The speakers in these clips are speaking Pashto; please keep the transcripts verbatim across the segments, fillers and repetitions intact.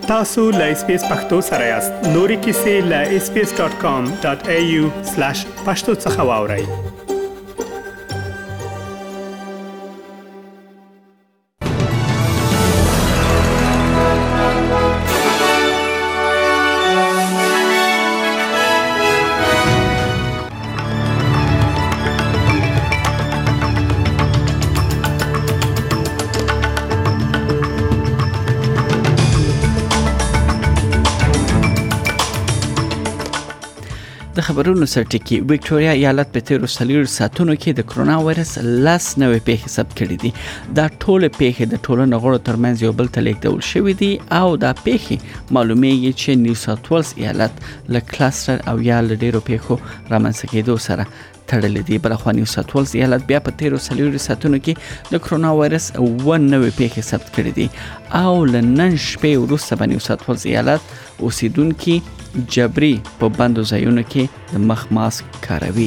تاسو لا اس پی اس پختو سره یاست. نوري کیسې لا اس پی اس ډاٹ کام ډاٹ اي يو سلاش پښتو څخه واورئ. د خبرونو سرټکی وکټوريا ایالت په تیرو سلیرو ساتونو کې د کرونا وایرس لاس نوې پیښې ثبت کړې دي. دا ټول پیښې د ټولنې غړو ترمنځ یو بل ته لیږدول شوې دي او دا پیښې معلومیږي چې نیو ساوث ولز ایالت له کلاستر او یا له ډیرو پیښو رامنځته کېدو سره تړلې دي. بلخوا نیو ساوث ولز ایالت بیا په تیرو سلیرو ساتونو کې د کرونا وایرس و نوې پیښې ثبت کړې دي او له نن شپې وروسته به نیو ساوث ولز ایالت اوسیدونکي جبري په بندو ځایونو کې د مخ ماسک کاروي.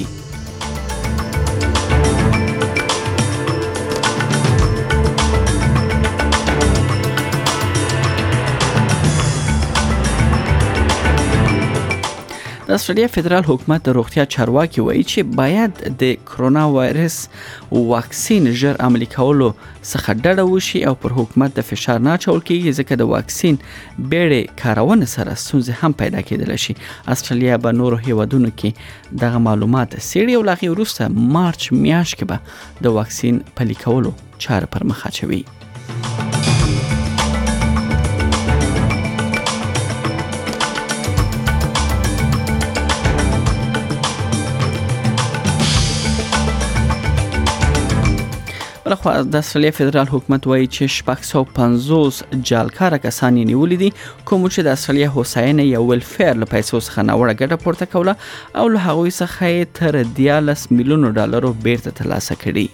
د استرالیا فدرال حکومت د روغتیا چارواکي وایي چې باید د کرونا وایرس واکسین ژر عملي کولو څخه ډډه وشي او پر حکومت د فشار نه اچول کېږي ځکه د واکسین بیړې کارونه سره ستونزې هم پیدا کېدلی شي. استرالیا به نورو هیوادونو کې دغه معلومات څېړي او له هغې وروسته مارچ میاشت کې به د واکسین پلي کولو چاره پر مخ اچوي. بلخوا د استرالیا فدرال حکومت وایي چې شپږ سوه او پنځوس جالکاره کسان یې نیولي دي کوم چې د استرالیا هوساینې یا ویلفیر له پیسو څخه ناوړه ګټه پورته کوله او له هغوی څخه یې تر دیارلس میلیونو ډالرو بیرته ترلاسه کړي.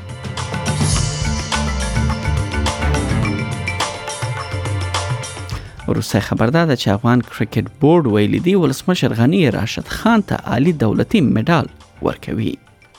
وروستی خبر دا ده چې افغان کرکټ بورډ ویلي دي ولسمشر غني راشد خان ته عالی دولتي مډال ورکوي.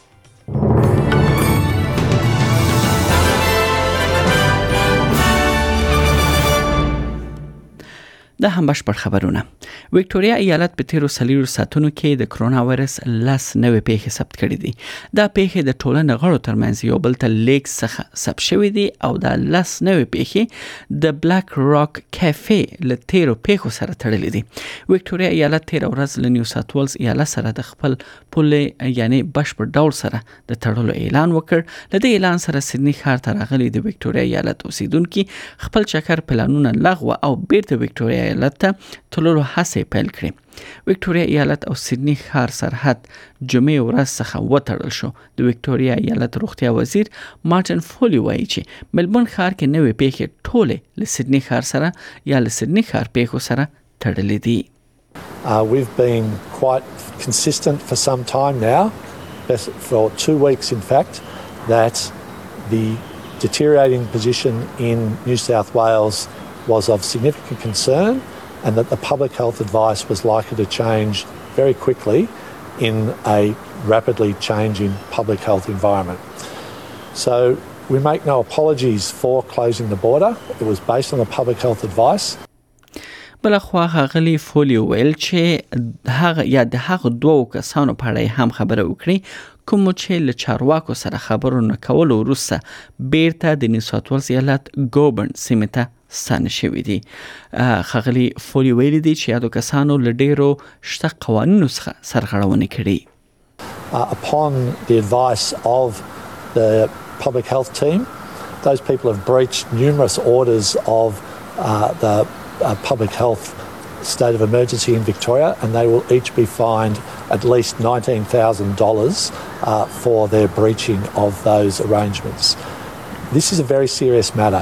دا هم بشپړ خبرونه. وکټوريا ایالت په تیرو سلیرو ساتونو کې د کرونا وایرس لاس نوې پیښې ثبت کړې دي. دا پیښې د ټولنې غړو ترمنځ یو بل ته لیک څخه ثبت شوې دي او دا لاس نوې پیښې د بلاک راک کافې له تیرو پیښو سره تړلې دي. وکټوريا ایالت تیر ورځ له نیو ساوث ولز ایالت سره د خپل پولې یعنی بشپړ ډول سره د تړلو اعلان وکړ. له دې اعلان سره سیدنی ښار ته راغلي د وکټوريا ایالت اوسیدونکي خپل چکر پلانونه لغوه او بیرته وکټوريا ایالت ته تللو هڅې پیل کړې. وکټوريا ایالت او سیدنی ښار سرحد جمعې ورځ څخه وتړل شو. د وکټوريا ایالت روغتیا وزیر مارټن فولي وایي چې ملبورن ښار کې نوې پیښې ټولې له سیدنی ښار سره یا له سیدنی ښار پیښو سره تړلې دي. Uh, we've been quite consistent for some time now, for two weeks in fact, that the deteriorating position in New South Wales was of significant concern and that the public health advice was likely to change very quickly in a rapidly changing public health environment. So we make no apologies for closing the border. It was based on the public health advice. بلخوا غلی فولی ویل چې هغه یا د هغه دوه کسانو په اړه هم خبره وکړي کوم چې له چارواکو سره خبرونه کول وروسته بیرته د نیو ساوث ولز ایالت ګوبرن سیمه ته ستانه شوي دي. غلی فولی ویل دي چې یادو کسانو له ډیرو شته قوانینو څخه سرغړونه کړې. Uh, upon the advice of the public health team, those people have breached numerous orders of uh, the uh, public health state of emergency in Victoria, and they will each be fined at least nineteen thousand dollars uh, for their breaching of those arrangements. This is a very serious matter.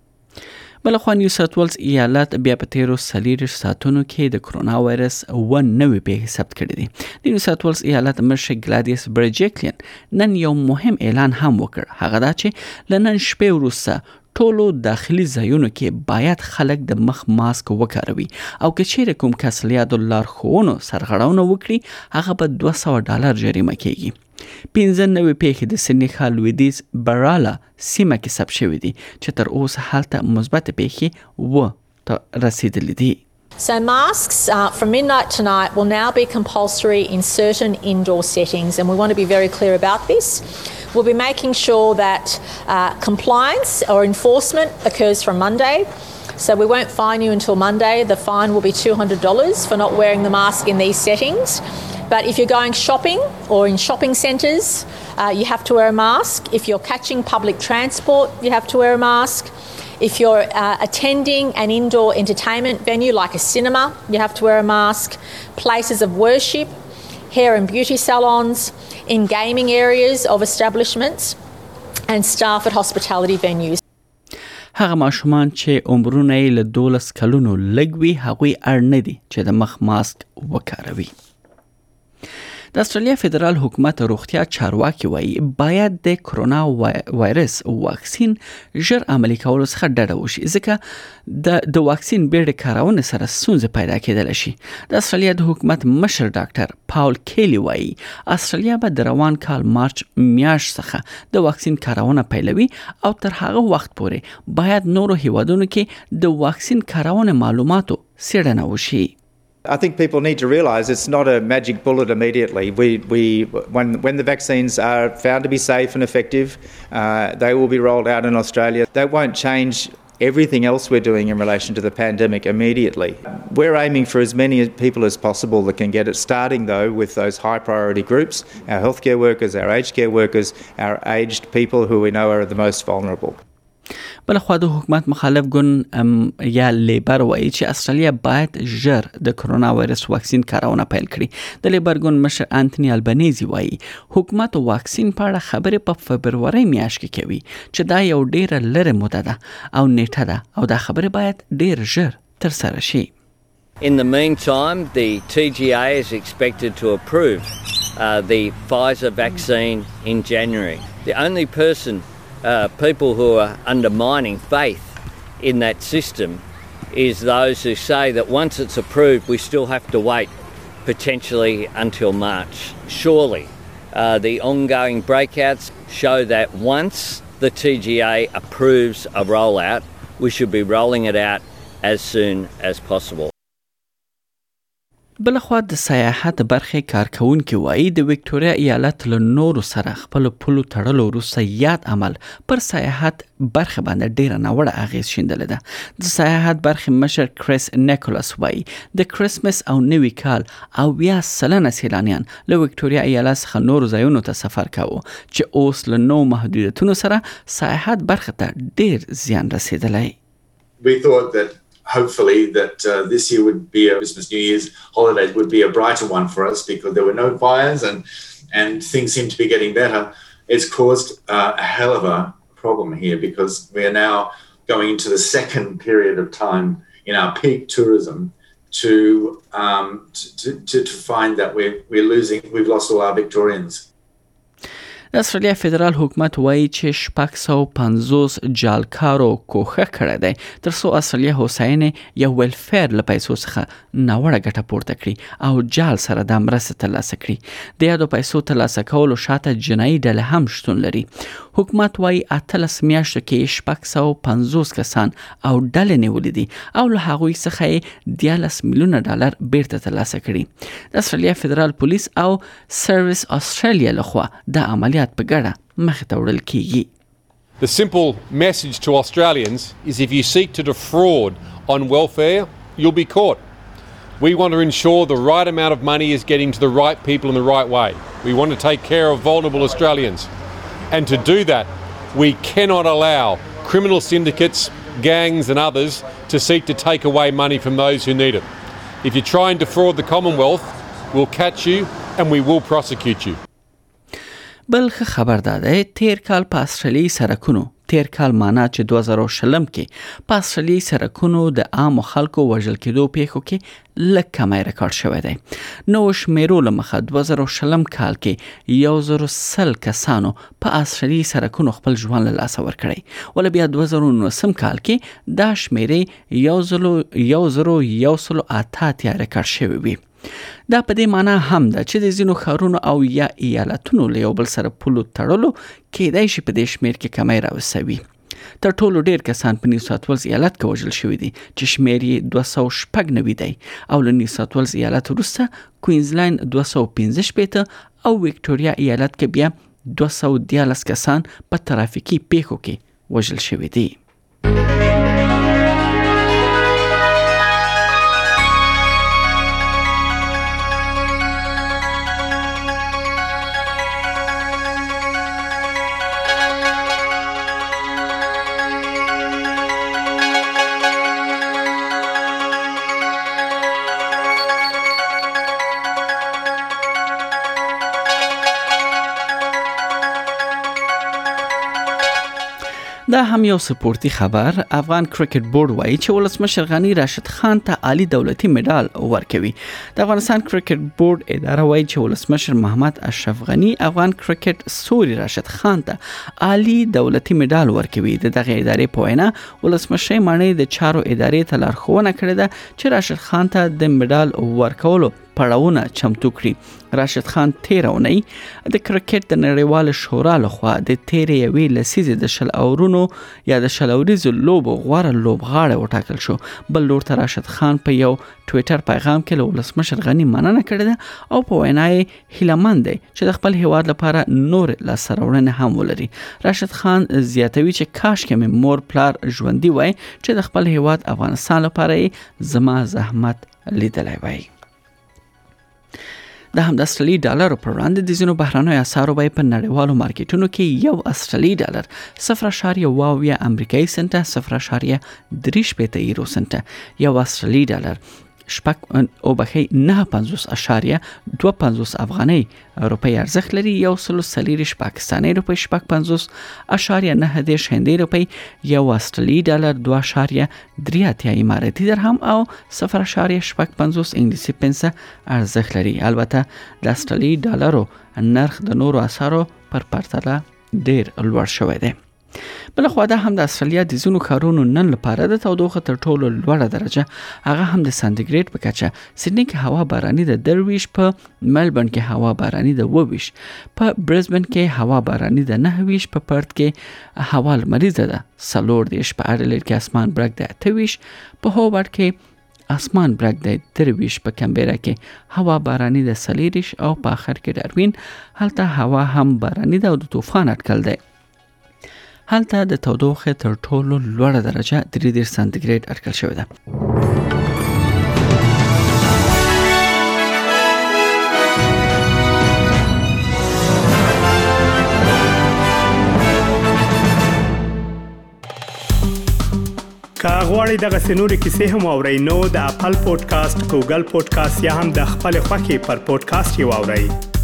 بلخوا نیو ساوث ولز ایالت بیا په تیرو سلیرو ساتونو کې د کرونا وایرس و نوې پیښې ثبت کړې دي. د نیو ساوث ولز ایالت مشر ګلادیس برجیکلین نن یو مهم اعلان هم وکړ. هغه دا چې له نن شپې وروسته ټولو داخلي ځایونو کې باید خلک د مخ ماسک وکاروي او که چیرې کوم کس له یادو لارښوونو سرغړونه وکړي هغه به دوه سوه ډالر جریمه کیږي. پنځه نوې پیښې د سیدنی ښار لویدیځ براله سیمه کې ثبت شوې دي چې تر اوسه هلته مثبت پیښې و ته رسیدلی دي. So masks uh, from midnight tonight will now be compulsory in certain indoor settings, and we want to be very clear about this. We'll be making sure that uh, compliance or enforcement occurs from Monday. So we won't fine you until Monday. The fine will be two hundred dollars for not wearing the mask in these settings. But if you're going shopping or in shopping centres, uh, you have to wear a mask. If you're catching public transport, you have to wear a mask. If you're uh, attending an indoor entertainment venue like a cinema, you have to wear a mask. Places of worship, hair and beauty salons, in gaming areas of establishments, and staff at hospitality venues. هغه ماشومان چې عمرونه یې له دولس کلونو لږ وي هغوی اړ نه دي چې د مخ ماسک وکاروي. د استرالیا فدرال حکومت روغتیا چارواکي وایي باید د کرونا وایرس واکسین ژر عملي کولو څخه ډډه وشي ځکه د د واکسین بیړې کارونې سره ستونزې پیدا کېدلی شي. د استرالیا د حکومت مشر ډاکټر پاول کیلی وایي استرالیا به د روان کال مارچ میاشت څخه د واکسین کارونه پیلوي او تر هغه وخت پورې باید نورو هیوادونو کې د واکسین کارونې معلوماتو څېړنه وشي. I think people need to realise it's not a magic bullet immediately. We, we, when, when the vaccines are found to be safe and effective, uh, they will be rolled out in Australia. That won't change everything else we're doing in relation to the pandemic immediately. We're aiming for as many people as possible that can get it, starting though with those high priority groups, our healthcare workers, our aged care workers, our aged people who we know are the most vulnerable. بلخوا د حکومت مخالف ګوند یا لیبر وایي چې استرالیا باید ژر د کرونا وایرس واکسین کارونه پیل کړي. د لیبر ګوند مشر انټونی البنيزي وایي حکومت واکسین په اړه خبرې په فبروري میاشت کې کوي چې دا یو ډیره لرې موده ده او نیټه ده او دا خبرې باید ډیر ژر تر سره شي. In the meantime, the T G A is expected to approve uh, the Pfizer vaccine in January. The only person Uh, people who are undermining faith in that system is those who say that once it's approved we still have to wait potentially until March. Surely uh, the ongoing breakouts show that once the T G A approves a rollout we should be rolling it out as soon as possible. بلخوا د سیاحت برخې کارکونکي وایي د وکټوريا ایالت له نورو سره خپل پولو تړلو وروسته یاد عمل پر سیاحت برخه باندې ډیره ناوړه اغیز شیندلې ده. د سیاحت برخې مشر کریس نیکولاس وایي د کریسمس او نوي کال او بیا سلنه سیلانیان له وکټوريا ایالت څخه نورو ځایونو ته سفر کاوه چې اوس له نو محدودیتونو سره سیاحت برخه ته ډیر زیان رسیدلی. We thought that hopefully that uh, this year would be a Christmas, New Year's holidays would be a brighter one for us because there were no fires and and things seem to be getting better. It's caused uh, a hell of a problem here because we are now going into the second period of time in our peak tourism to um, to, to to find that we're we're losing, we've lost all our Victorians. د استرالیا فدرال حکومت وایي چې شپږ سوه پنځوس جالکارو کوښښ کړی دی تر څو استرالیا هوساینې یا ویلفیر له پیسو څخه ناوړه ګټه پورته کړي او جال سره د مرسته ترلاسه کړي. د یادو پیسو ترلاسه کولو شاته جنایي ډلې هم شتون لري. حکومت وایي اتلس میاشتو کې شپږ سوه پنځوس کسان او ډلې نیولې دي او له هغوی څخه یې دیارلس میلیونه ډالر بیرته ترلاسه کړي. د استرالیا فدرال پولیس او سروس استرالیا لخوا د عملیات په ګډه مخې ته وړل کیږي. The simple message to Australians is if you seek to defraud on welfare, you'll be caught. We want to ensure the right amount of money is getting to the right people in the right way. We want to take care of vulnerable Australians. And to do that, we cannot allow criminal syndicates, gangs and others to seek to take away money from those who need it. If you try and defraud the Commonwealth, we'll catch you and we will prosecute you. بل ښه خبر داده تیر کال په استرالیایي سرکونو تیر کال معنا چې دوه زره شلم کې په استرالیایي سرکونو د عامو خلکو وژل کېدو پیښو کې لږ کمی ریکارډ شوی دی. نوو شمیرو له مخه دوه زره شلم کال کې یو زره سل کسانو په استرالیایي سرکونو خپل ژوند له لاسه ورکړی ول بیا دوه زره نولسم کال کې دا شمیرې یو زره یو زره یو سل اته اتیا ریکارډ شوی وي. دا په دې معنی هم ده چې د ځینو ښارونو او یا ایالتونو له یو بل سره پولو تړلو کېدای شي په دې شمېر کې کمی راوسوي. تر ټولو ډیر کسان په نیو ساوث ویلز ایالت کې وژل شوي دي چې شمیر یې دوه سوه شپږ نوي دی او له نیو ساوث ویلز ایالت وروسته کوینزلینډ دوه سوه پنځه شپېته او وکټوریا ایالت کې بیا دوه سوه دیارلس کسان په ترافیکي پیښو کې وژل شوي دي. دا هم یو سپورتي خبر. افغان کرکټ بورډ وایي چې ولسمشر غنی راشد خان ته عالی دولتي مډال ورکوي. د افغانستان کرکټ بورډ اداره وایي چې ولسمشر محمد اشرف غنی افغان کرکټ سوري راشد خان ته عالی دولتي مډال ورکوي. د دغه ادارې په وینا ولسمشر معنی د چارو ادارې ته لارښوونه کړې ده چې راشد خان ته د مډال ورکولو پړاوونه چمتو کړي. راشد خان تیرونی د کرکټ د نړیوال شورا لخوا د تیرې یوې لسیزې د شل اورونو یا د شل اوریزو لوبو غوره لوبغاړی وټاکل شو. بل لور ته راشد خان په یو ټویټر پیغام کې له ولسمشر غنی مننه کړې ده او په وینا یې هیلهمند دی چې د خپل هیواد لپاره نور لاسته راوړنې هم ولري. راشد خان زیاتوي چې کاش کې مې مور پلار ژوندي وای چې د خپل هیواد افغانستان لپاره زما زحمت لیدلی وای. د هم د استرالی ډالر پر وړاندې د ځینو بهرنیو اسعارو بیې په نړیوالو مارکیټونو کې یو استرالی ډالر صفر اعشاریه اوه اویا امریکایي سنټه، صفر اعشاریه درې شپېته یورو سنټه، یو استرالی ډالر شپږ او بخي نه پنځوس اعشاریه دوه پنځوس افغاني روپی ارزښت لري. یو سل څلوېښت پاکستاني روپی شپږ پنځوس اعشاریه نه دېرش هندي روپی، یو استرالی ډالر دوه اعشاریه درې اتیا اماراتي درهم او صفر اعشاریه شپږ پنځوس انګلیسي پنسه ارزښت لري. البته د استرالی ډالرو نرخ د نورو اسعارو پر پرتله ډیر لوړ شوی دی. بلخوا دا هم د استرالیا د ځینو ښارونو نن لپاره د تودوخه تر ټولو لوړه درجه هغه هم د سانتیګریډ په کچه. سیدنی کې هوا باراني د درویش، په ملبورن کې هوا باراني د وویش، په برزبن کې هوا باراني د نه ویش، په پرت کې هوا لمریزه ده څلور دیرش، په اډلېډ کې اسمان برګ د اته ویش، په هوبارت کې اسمان برګ د درویش، په کمبيرا کې هوا باراني د څلېرویشت او په اخر کې ډاروین هلته هوا هم باراني ده او د طوفان اټکل دی. هلته د تودوخه تر ټولو لوړه درجه درې دیرش سانتیګریډ اټکل شوې ده. که غواړئ دغه سنوري کیسې هم واورئ نو د خپل پودکاسټ، ګوګل پودکاسټ یا هم د خپل خوښي پر پودکاسټ یې واورئ.